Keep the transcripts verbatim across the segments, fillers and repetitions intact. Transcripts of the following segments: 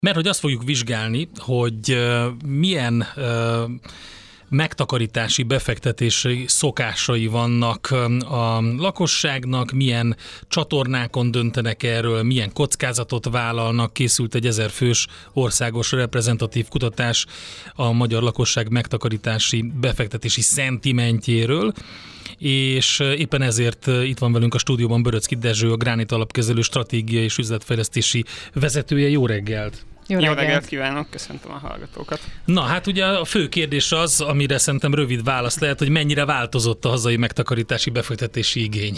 Mert hogy azt fogjuk vizsgálni, hogy milyen megtakarítási, befektetési szokásai vannak a lakosságnak, milyen csatornákon döntenek erről, milyen kockázatot vállalnak. Készült egy ezer fős országos reprezentatív kutatás a magyar lakosság megtakarítási, befektetési szentimentjéről, és éppen ezért itt van velünk a stúdióban Böröczky Dezső, a Gránit Alapkezelő stratégiai és üzletfejlesztési vezetője. Jó reggelt! Jó reggelt. Jó reggelt kívánok, köszöntöm a hallgatókat. Na, hát ugye a fő kérdés az, amire szerintem rövid válasz lehet, hogy mennyire változott a hazai megtakarítási befektetési igény.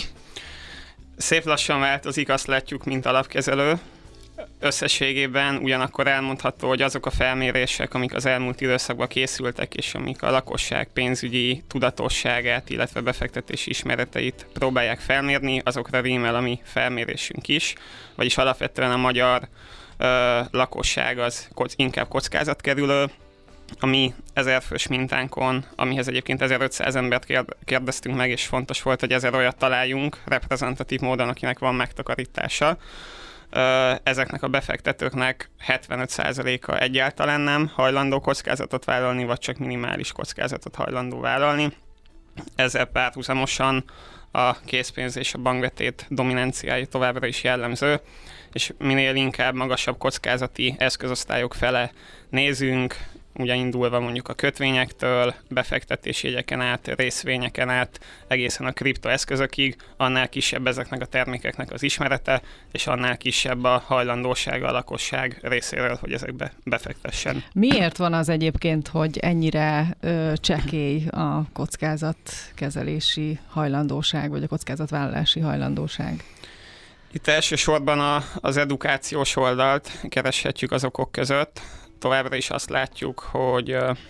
Szép lassan változik, azt látjuk, mint alapkezelő. Összességében ugyanakkor elmondható, hogy azok a felmérések, amik az elmúlt időszakban készültek, és amik a lakosság pénzügyi tudatosságát, illetve befektetési ismereteit próbálják felmérni, azokra rímel a mi felmérésünk is, vagyis alapvetően a magyar ö, lakosság az inkább kockázatkerülő. A mi ezerfős mintánkon, amihez egyébként ezerötszáz embert kérdeztünk meg, és fontos volt, hogy ezer olyat találjunk reprezentatív módon, akinek van megtakarítása. Ezeknek a befektetőknek hetvenöt százaléka egyáltalán nem hajlandó kockázatot vállalni, vagy csak minimális kockázatot hajlandó vállalni. Ezzel párhuzamosan a készpénz és a bankbetét dominanciája továbbra is jellemző, és minél inkább magasabb kockázati eszközosztályok fele nézünk, ugye indulva mondjuk a kötvényektől, befektetési jegyeken át, részvényeken át, egészen a kriptoeszközökig, annál kisebb ezeknek a termékeknek az ismerete, és annál kisebb a hajlandósága a lakosság részéről, hogy ezekbe befektessen. Miért van az egyébként, hogy ennyire ö, csekély a kockázatkezelési hajlandóság, vagy a kockázatvállalási hajlandóság? Itt elsősorban a, az edukációs oldalt kereshetjük az okok között. Továbbra is azt látjuk, hogy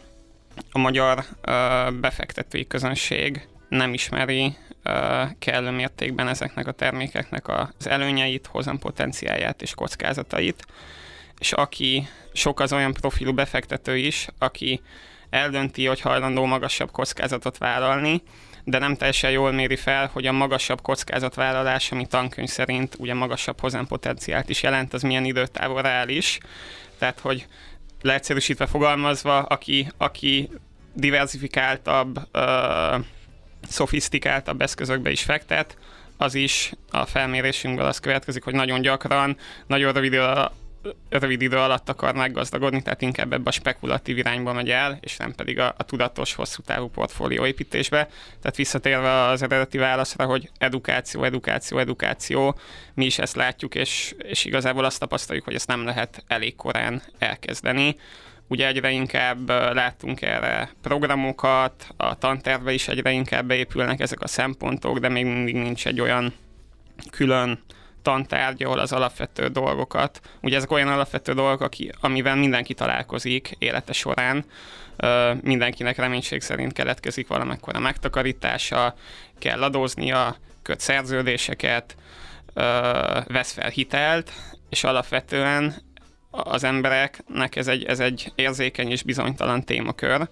a magyar befektetői közönség nem ismeri kellő mértékben ezeknek a termékeknek az előnyeit, hozampotenciáját és kockázatait, és aki sok az olyan profilú befektető is, aki eldönti, hogy hajlandó magasabb kockázatot vállalni, de nem teljesen jól méri fel, hogy a magasabb kockázatvállalás, ami tankönyv szerint ugye magasabb hozampotenciált is jelent, az milyen időtávon reális. Tehát, hogy leegyszerűsítve fogalmazva, aki, aki diversifikáltabb, uh, szofisztikáltabb eszközökbe is fektet, az is a felmérésünkből az következik, hogy nagyon gyakran, nagyon rövid idő, rövid idő alatt akar meggazdagodni, tehát inkább ebbe a spekulatív irányba megy el, és nem pedig a, a tudatos, hosszú távú portfólióépítésbe. Tehát visszatérve az eredeti válaszra, hogy edukáció, edukáció, edukáció, mi is ezt látjuk, és, és igazából azt tapasztaljuk, hogy ezt nem lehet elég korán elkezdeni. Ugye egyre inkább láttunk erre programokat, a tantervbe is egyre inkább beépülnek ezek a szempontok, de még mindig nincs egy olyan külön tantárgy, ahol az alapvető dolgokat, ugye ezek olyan alapvető dolgok, aki, amivel mindenki találkozik élete során, uh, mindenkinek reménység szerint keletkezik valamekkora megtakarítása, kell adóznia, köt szerződéseket, uh, vesz fel hitelt, és alapvetően az embereknek ez egy, ez egy érzékeny és bizonytalan témakör,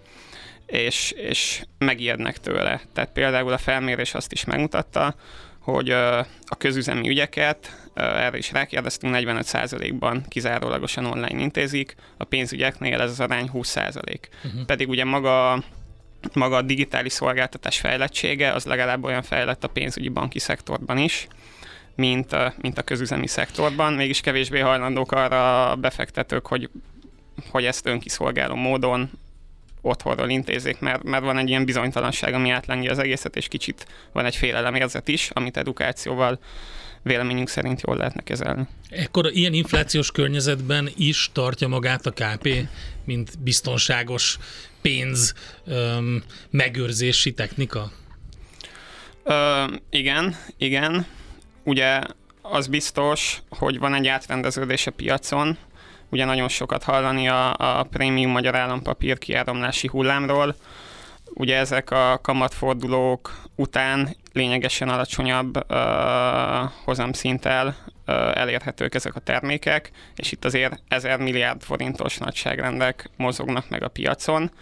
és, és megijednek tőle. Tehát például a felmérés azt is megmutatta, hogy a közüzemi ügyeket, erre is rákérdeztünk, negyvenöt százalékban kizárólagosan online intézik, a pénzügyeknél ez az arány húsz százalék. Uh-huh. Pedig ugye maga, maga a digitális szolgáltatás fejlettsége, az legalább olyan fejlett a pénzügyi banki szektorban is, mint a, mint a közüzemi szektorban. Mégis kevésbé hajlandók arra a befektetők, hogy, hogy ezt önkiszolgáló módon otthonról intézzék, mert, mert van egy ilyen bizonytalanság, ami átlengi az egészet, és kicsit van egy félelemérzet is, amit edukációval véleményünk szerint jól lehetne kezelni. Ekkor ilyen inflációs környezetben is tartja magát a ká pé, mint biztonságos pénz öm, megőrzési technika? Ö, igen, igen. Ugye az biztos, hogy van egy átrendeződés a piacon. Ugye nagyon sokat hallani a, a prémium magyar állampapír kiáramlási hullámról. Ugye ezek a kamatfordulók után lényegesen alacsonyabb uh, hozamszinttel uh, elérhetők ezek a termékek, és itt azért ezer milliárd forintos nagyságrendek mozognak meg a piacon.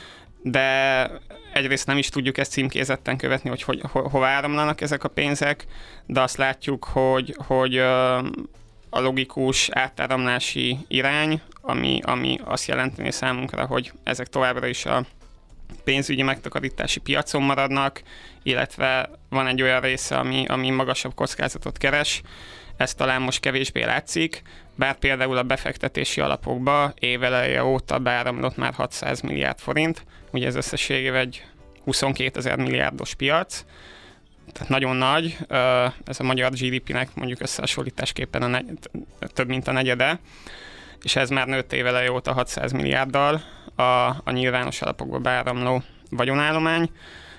De egyrészt nem is tudjuk ezt címkézetten követni, hogy, hogy ho, hova áramlanak ezek a pénzek, de azt látjuk, hogy, hogy uh, a logikus átáramlási irány ami, ami azt jelenteni számunkra, hogy ezek továbbra is a pénzügyi megtakarítási piacon maradnak, illetve van egy olyan része, ami, ami magasabb kockázatot keres, ez talán most kevésbé látszik, bár például a befektetési alapokba éveleje óta beáramlott már hatszáz milliárd forint, ugye ez összességében egy huszonkétezer milliárdos piac, tehát nagyon nagy, ez a magyar gé dé pének mondjuk összehasonlításképpen a negy, több mint a negyede, és ez már nőtt éveleje óta hatszáz milliárddal a, a nyilvános alapokba beáramló vagyonállomány,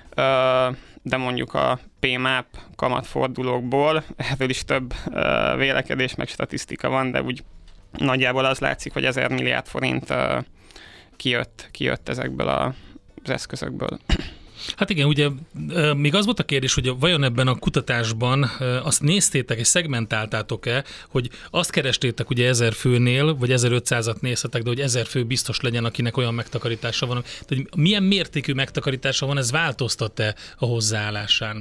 de mondjuk a pé máp kamatfordulókból, erről is több vélekedés meg statisztika van, de úgy nagyjából az látszik, hogy ezer milliárd forint kijött, kijött ezekből az eszközökből. Hát igen, ugye még az volt a kérdés, hogy vajon ebben a kutatásban azt néztétek és szegmentáltátok-e, hogy azt kerestétek ugye ezer főnél, vagy ezerötszázat néztetek, de hogy ezer fő biztos legyen, akinek olyan megtakarítása van. Tehát milyen mértékű megtakarítása van, ez változtat-e a hozzáállásán?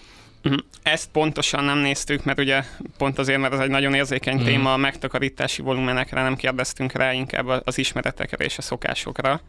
Ezt pontosan nem néztük, mert ugye pont azért, mert ez egy nagyon érzékeny hmm. téma, a megtakarítási volumenekre nem kérdeztünk rá, inkább az ismeretekre és a szokásokra.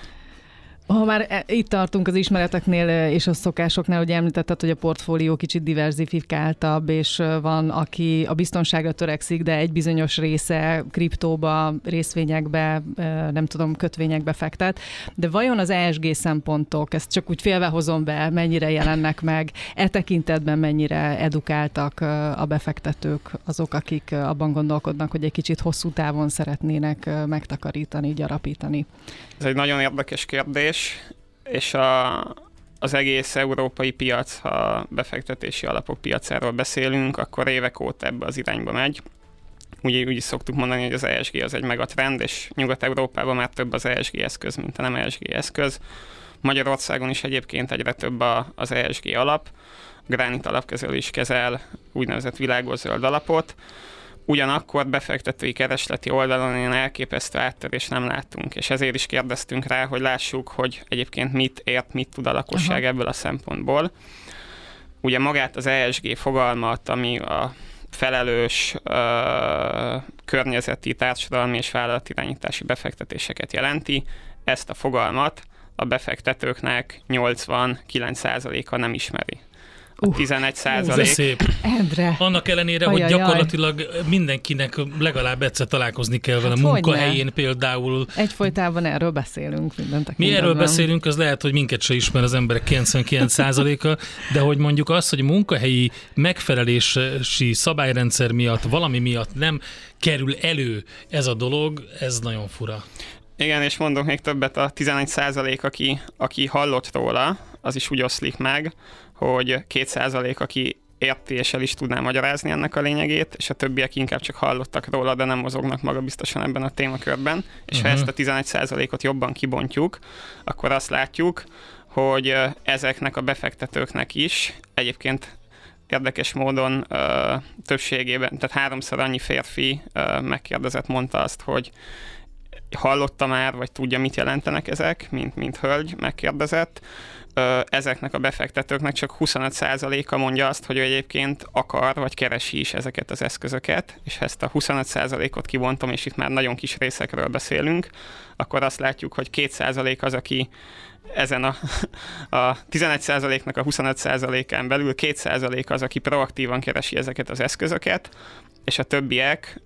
Ha már itt tartunk az ismereteknél és a szokásoknál, hogy említetted, hogy a portfólió kicsit diverzifikáltabb, és van, aki a biztonságra törekszik, de egy bizonyos része kriptóba, részvényekbe, nem tudom, kötvényekbe fektet. De vajon az e es gé szempontok, ezt csak úgy félvehozom be, mennyire jelennek meg, e tekintetben mennyire edukáltak a befektetők, azok, akik abban gondolkodnak, hogy egy kicsit hosszú távon szeretnének megtakarítani, gyarapítani? Ez egy nagyon érdekes kérdés, és a, az egész európai piac, ha befektetési alapok piacáról beszélünk, akkor évek óta ebbe az irányba megy. Ugye úgy is szoktuk mondani, hogy az e es gé az egy megatrend, és Nyugat-Európában már több az e es gé eszköz, mint a nem e es gé eszköz. Magyarországon is egyébként egyre több a, az e es gé alap. Granit alapkezelő is kezel úgynevezett világos zöld alapot. Ugyanakkor befektetői keresleti oldalon ilyen elképesztő áttörést nem láttunk, és ezért is kérdeztünk rá, hogy lássuk, hogy egyébként mit ért, mit tud a lakosság Aha. ebből a szempontból. Ugye magát az e es gé fogalmat, ami a felelős uh, környezeti, társadalmi és vállalatirányítási befektetéseket jelenti, ezt a fogalmat a befektetőknek nyolcvankilenc százaléka nem ismeri. A tizenegy százalék. Ez szép. Endre. Annak ellenére, Ajajaj. hogy gyakorlatilag mindenkinek legalább egyszer találkozni kell vele, hát munkahelyén például. Egyfolytában erről beszélünk minden tekintetben. Mi erről beszélünk, az lehet, hogy minket se ismer az emberek kilencvenkilenc százaléka, de hogy mondjuk az, hogy munkahelyi megfelelési szabályrendszer miatt, valami miatt nem kerül elő ez a dolog, ez nagyon fura. Igen, és mondok még többet, a tizenegy százalék, aki, aki hallott róla, az is úgy oszlik meg, hogy két százalék, aki érti és el is tudná magyarázni ennek a lényegét, és a többiek inkább csak hallottak róla, de nem mozognak maga biztosan ebben a témakörben. És uh-huh. ha ezt a tizenegy százalékot jobban kibontjuk, akkor azt látjuk, hogy ezeknek a befektetőknek is egyébként érdekes módon ö, többségében, tehát háromszor annyi férfi ö, megkérdezett mondta azt, hogy hallotta már, vagy tudja, mit jelentenek ezek, mint, mint hölgy megkérdezett. Ezeknek a befektetőknek csak huszonöt százaléka mondja azt, hogy ő egyébként akar, vagy keresi is ezeket az eszközöket, és ha ezt a huszonöt százalékot kivontom, és itt már nagyon kis részekről beszélünk, akkor azt látjuk, hogy két százalék az, aki ezen a, a tizenegy százaléknak a huszonöt százalékán belül két százalék az, aki proaktívan keresi ezeket az eszközöket, és a többiek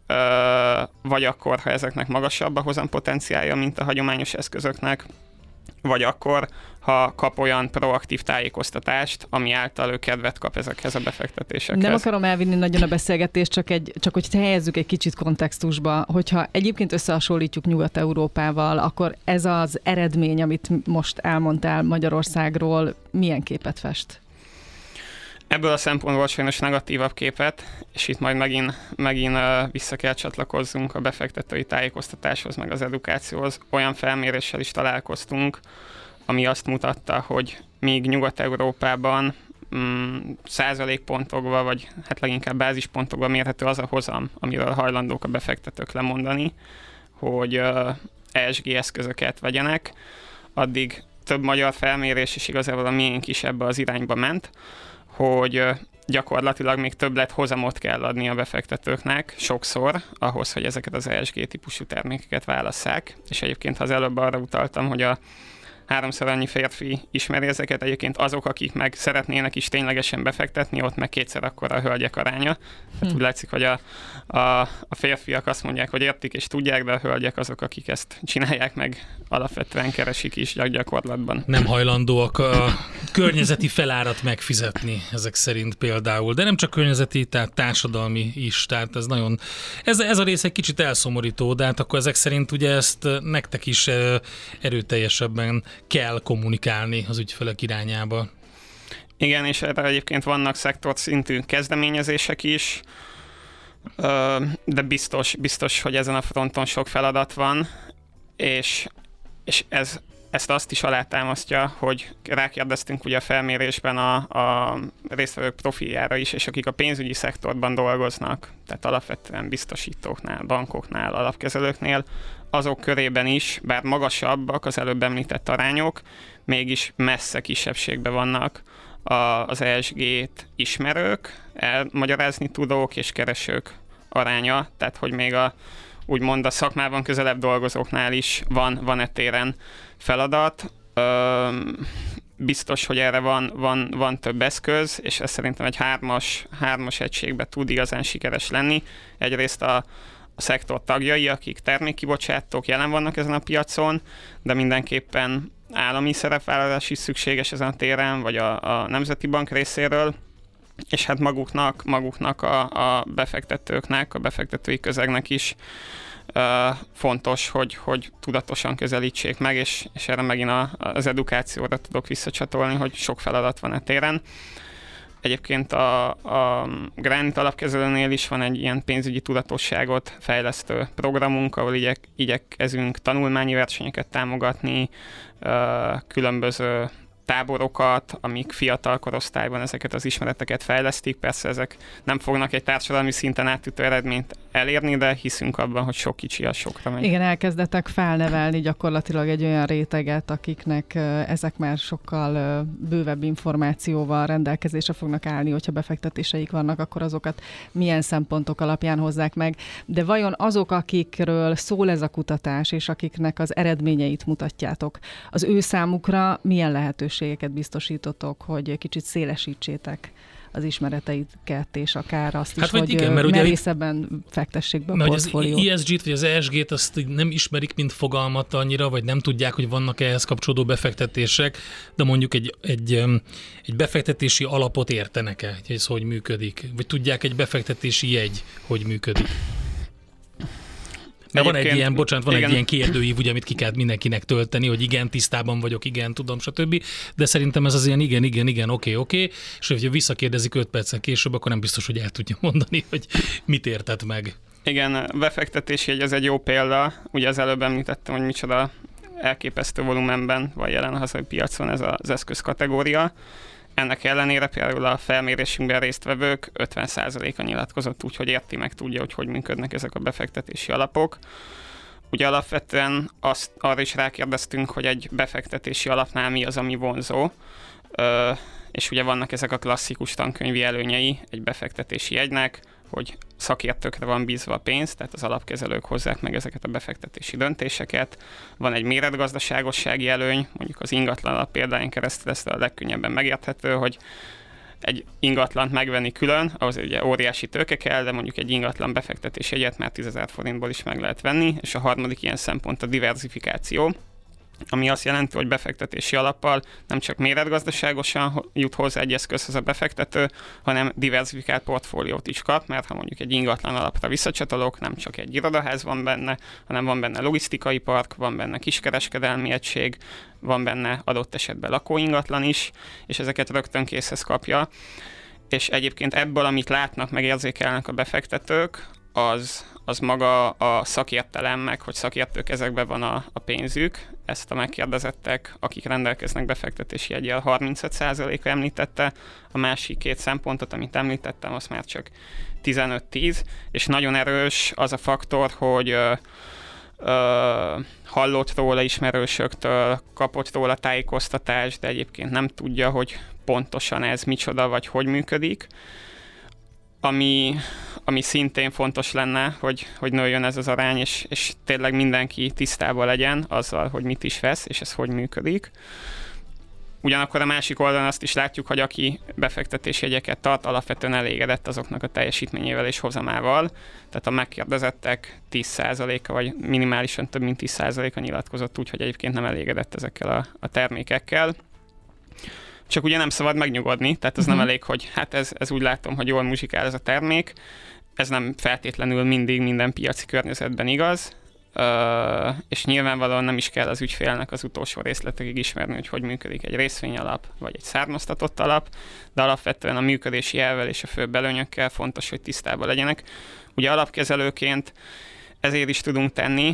vagy akkor, ha ezeknek magasabb a hozampotenciálja, mint a hagyományos eszközöknek, vagy akkor, ha kap olyan proaktív tájékoztatást, ami által ő kedvet kap ezekhez a befektetésekhez. Nem akarom elvinni nagyon a beszélgetést, csak, egy, csak hogy helyezzük egy kicsit kontextusba, hogyha egyébként összehasonlítjuk Nyugat-Európával, akkor ez az eredmény, amit most elmondtál Magyarországról, milyen képet fest? Ebből a szempontból sajnos negatívabb képet, és itt majd megint, megint vissza kell csatlakozzunk a befektetői tájékoztatáshoz, meg az edukációhoz. Olyan felméréssel is találkoztunk, ami azt mutatta, hogy míg Nyugat-Európában mm, százalékpontokban, vagy hát leginkább bázispontokban mérhető az a hozam, amiről hajlandók a befektetők lemondani, hogy e es gé eszközöket vegyenek, addig több magyar felmérés, és igazából a miénk is ebbe az irányba ment, hogy gyakorlatilag még többlet hozamot kell adni a befektetőknek sokszor, ahhoz, hogy ezeket az E S G típusú termékeket válasszák. És egyébként, ha az előbb arra utaltam, hogy a háromszor annyi férfi ismeri ezeket, egyébként azok, akik meg szeretnének is ténylegesen befektetni, ott meg kétszer akkora a hölgyek aránya. Hát hm. úgy látszik, hogy a, a, a férfiak azt mondják, hogy értik és tudják, de a hölgyek azok, akik ezt csinálják, meg alapvetően keresik is gyakorlatban. Nem hajlandóak a környezeti felárat megfizetni ezek szerint például, de nem csak környezeti, tehát társadalmi is, tehát ez nagyon, ez, ez a rész egy kicsit elszomorító, de hát akkor ezek szerint ugye ezt nektek is erőteljesebben kell kommunikálni az ügyfelek irányába. Igen, és erre egyébként vannak szektorszintű kezdeményezések is, de biztos, biztos, hogy ezen a fronton sok feladat van, és, és ez, ezt azt is alátámasztja, hogy rákérdeztünk ugye a felmérésben a, a résztvevők profiljára is, és akik a pénzügyi szektorban dolgoznak, tehát alapvetően biztosítóknál, bankoknál, alapkezelőknél, azok körében is, bár magasabbak az előbb említett arányok, mégis messze kisebbségben vannak az E S G-t ismerők, elmagyarázni tudók és keresők aránya, tehát hogy még a úgymond a szakmában közelebb dolgozóknál is van, van e téren feladat. Biztos, hogy erre van, van, van több eszköz, és ez szerintem egy hármas, hármas egységben tud igazán sikeres lenni. Egyrészt a a szektor tagjai, akik termékkibocsátók jelen vannak ezen a piacon, de mindenképpen állami szerepvállalás is szükséges ezen a téren, vagy a, a Nemzeti Bank részéről, és hát maguknak, maguknak a, a befektetőknek, a befektetői közegnek is uh, fontos, hogy, hogy tudatosan közelítsék meg, és, és erre megint a, az edukációra tudok visszacsatolni, hogy sok feladat van e téren. Egyébként a, a Granite alapkezelőnél is van egy ilyen pénzügyi tudatosságot fejlesztő programunk, ahol igyek, igyekezünk tanulmányi versenyeket támogatni, különböző táborokat, amik fiatal korosztályban ezeket az ismereteket fejlesztik. Persze ezek nem fognak egy társadalmi szinten átütő eredményt elérni, de hiszünk abban, hogy sok kicsi az sokra megy. Igen, elkezdettek felnevelni gyakorlatilag egy olyan réteget, akiknek ezek már sokkal bővebb információval rendelkezésre fognak állni, hogyha befektetéseik vannak, akkor azokat milyen szempontok alapján hozzák meg. De vajon azok, akikről szól ez a kutatás, és akiknek az eredményeit mutatjátok, az ő számukra milyen lehetőségeket biztosítotok, hogy kicsit szélesítsétek az ismereteiket, és akár azt is, hát, hogy igen, merészebben fektessék be a portfóliót. Az E S G-t vagy az E S G-t azt nem ismerik, mint fogalmat annyira, vagy nem tudják, hogy vannak ehhez kapcsolódó befektetések, de mondjuk egy, egy, egy befektetési alapot értenek-e, hogy ez hogy működik? Vagy tudják egy befektetési jegy, hogy működik? Mert van egy ilyen, bocsánat, van igen. egy ilyen kérdőív, ugye, amit ki kell mindenkinek tölteni, hogy igen, tisztában vagyok, igen, tudom, stb. De szerintem ez az ilyen igen, igen, igen, oké, oké, és hogyha visszakérdezik öt percen később, akkor nem biztos, hogy el tudja mondani, hogy mit értett meg. Igen, a befektetési jegy az egy jó példa. Ugye az előbb említettem, hogy micsoda elképesztő volumenben van jelen a hazai piacon ez az eszközkategória. Ennek ellenére például a felmérésünkben résztvevők ötven százaléka nyilatkozott úgy, hogy érti meg tudja, hogy hogy működnek ezek a befektetési alapok. Ugye alapvetően azt, arra is rákérdeztünk, hogy egy befektetési alapnál mi az, ami vonzó, Ö, és ugye vannak ezek a klasszikus tankönyvi előnyei egy befektetési jegynek, hogy szakértőkre van bízva a pénz, tehát az alapkezelők hozzák meg ezeket a befektetési döntéseket. Van egy méretgazdaságossági előny, mondjuk az ingatlan alap példáján keresztül ezt a legkönnyebben megérthető, hogy egy ingatlant megvenni külön, ahhoz ugye óriási tőke kell, de mondjuk egy ingatlan befektetési jegyet már tízezer forintból is meg lehet venni, és a harmadik ilyen szempont a diverzifikáció, ami azt jelenti, hogy befektetési alappal nem csak méretgazdaságosan jut hozzá egy eszközhez a befektető, hanem diversifikált portfóliót is kap, mert ha mondjuk egy ingatlan alapra visszacsatolok, nem csak egy irodaház van benne, hanem van benne logisztikai park, van benne kiskereskedelmi egység, van benne adott esetben lakóingatlan is, és ezeket rögtön készhez kapja. És egyébként ebből, amit látnak, meg érzékelnek a befektetők, az, az maga a szakértelem, meg hogy szakértők ezekben van a, a pénzük. Ezt a megkérdezettek, akik rendelkeznek befektetési jeggyel, harmincöt százaléka említette. A másik két szempontot, amit említettem, az már csak tizenöt-tíz, és nagyon erős az a faktor, hogy ö, hallott róla ismerősöktől, kapott róla tájékoztatást, de egyébként nem tudja, hogy pontosan ez micsoda, vagy hogy működik. Ami, ami szintén fontos lenne, hogy, hogy nőjön ez az arány, és, és tényleg mindenki tisztában legyen azzal, hogy mit is vesz, és ez hogy működik. Ugyanakkor a másik oldalon azt is látjuk, hogy aki befektetési jegyeket tart, alapvetően elégedett azoknak a teljesítményével és hozamával. Tehát a megkérdezettek tíz százaléka, vagy minimálisan több mint tíz százaléka nyilatkozott úgy, hogy egyébként nem elégedett ezekkel a, a termékekkel. Csak ugye nem szabad megnyugodni, tehát az uh-huh. nem elég, hogy hát ez, ez úgy látom, hogy jól muzsikál ez a termék. Ez nem feltétlenül mindig minden piaci környezetben igaz, uh, és nyilvánvalóan nem is kell az ügyfélnek az utolsó részletekig ismerni, hogy hogy működik egy részvényalap, vagy egy származtatott alap, de alapvetően a működési elvvel és a főbb előnyökkel fontos, hogy tisztában legyenek. Ugye alapkezelőként ezért is tudunk tenni,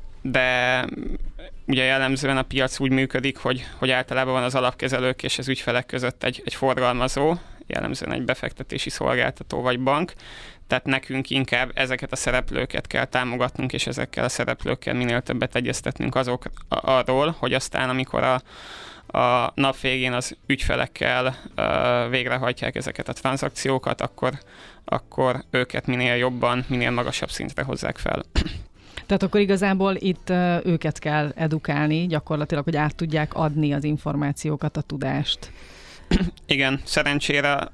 de ugye jellemzően a piac úgy működik, hogy, hogy általában van az alapkezelők és az ügyfelek között egy, egy forgalmazó, jellemzően egy befektetési szolgáltató vagy bank, tehát nekünk inkább ezeket a szereplőket kell támogatnunk, és ezekkel a szereplőkkel minél többet egyeztetnünk azok arról, hogy aztán amikor a, a nap végén az ügyfelekkel uh, végrehajtják ezeket a tranzakciókat, akkor, akkor őket minél jobban, minél magasabb szintre hozzák fel. Tehát akkor igazából itt őket kell edukálni, gyakorlatilag, hogy át tudják adni az információkat, a tudást. Igen, szerencsére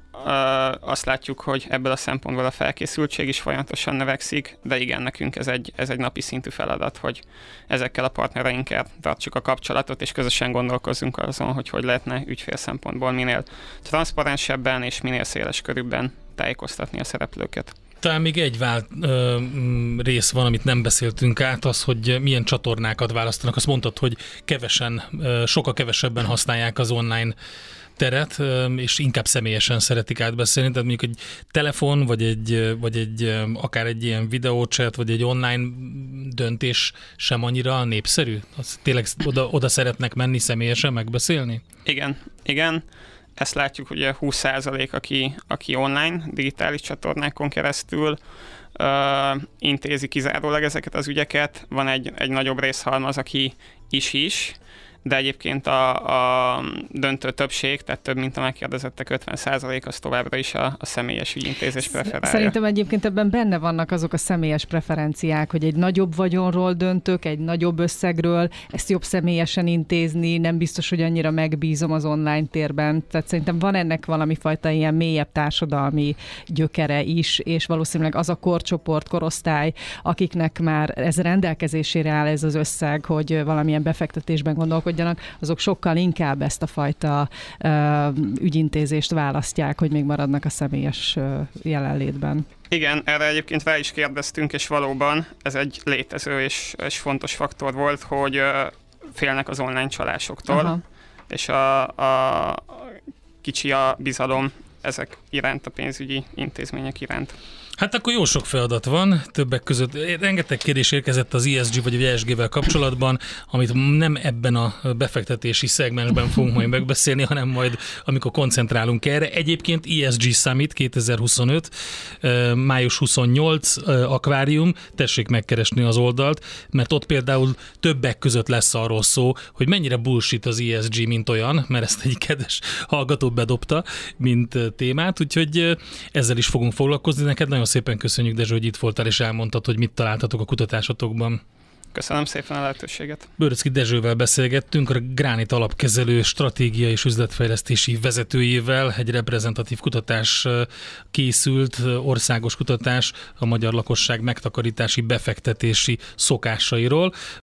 azt látjuk, hogy ebből a szempontból a felkészültség is folyamatosan növekszik, de igen, nekünk ez egy, ez egy napi szintű feladat, hogy ezekkel a partnereinkkel tartsuk a kapcsolatot, és közösen gondolkozzunk azon, hogy hogy lehetne ügyfél szempontból minél transzparensebben és minél széles körülben tájékoztatni a szereplőket. Talán még egy vált, ö, rész van, amit nem beszéltünk át, az, hogy milyen csatornákat választanak. Azt mondtad, hogy kevesen, ö, sokkal kevesebben használják az online teret, ö, és inkább személyesen szeretik átbeszélni. Tehát mondjuk egy telefon, vagy egy, vagy egy akár egy ilyen videóchat, vagy egy online döntés sem annyira népszerű? Az tényleg oda, oda szeretnek menni személyesen megbeszélni? Igen, igen. Ezt látjuk, hogy a húsz százalék, aki, aki online, digitális csatornákon keresztül uh, intézi kizárólag ezeket az ügyeket. Van egy, egy nagyobb részhalmaz, aki is-is, de egyébként a, a döntő többség, tehát több mint a megkérdezettek ötven százalék, az továbbra is a, a személyes ügyintézés preferálja. Szerintem egyébként ebben benne vannak azok a személyes preferenciák, hogy egy nagyobb vagyonról döntök, egy nagyobb összegről, ezt jobb személyesen intézni, nem biztos, hogy annyira megbízom az online térben. Tehát szerintem van ennek valami fajta ilyen mélyebb társadalmi gyökere is, és valószínűleg az a korcsoport, korosztály, akiknek már ez rendelkezésére áll ez az összeg, hogy valamilyen befektetésben gondolkodjanak, azok sokkal inkább ezt a fajta uh, ügyintézést választják, hogy még maradnak a személyes uh, jelenlétben. Igen, erre egyébként rá is kérdeztünk, és valóban ez egy létező és, és fontos faktor volt, hogy uh, félnek az online csalásoktól, aha. és a, a kicsi a bizalom ezek iránt, a pénzügyi intézmények iránt. Hát akkor jó sok feladat van, többek között rengeteg kérdés érkezett az i es gé vagy a e es gé-vel kapcsolatban, amit nem ebben a befektetési szegmensben fogunk majd megbeszélni, hanem majd amikor koncentrálunk erre. Egyébként i es gé Summit kétezer-huszonöt, május huszonnyolc, akvárium, tessék megkeresni az oldalt, mert ott például többek között lesz arról szó, hogy mennyire bullshit az i es gé, mint olyan, mert ezt egy kedves hallgató bedobta, mint témát, úgyhogy ezzel is fogunk foglalkozni. Neked nagyon szépen köszönjük, Dezső, hogy itt voltál, és elmondtad, hogy mit találtatok a kutatásotokban. Köszönöm szépen a lehetőséget. Bőröczki Dezsővel beszélgettünk, a Granit alapkezelő stratégia és üzletfejlesztési vezetőjével. Egy reprezentatív kutatás készült, országos kutatás a magyar lakosság megtakarítási befektetési szokásairól.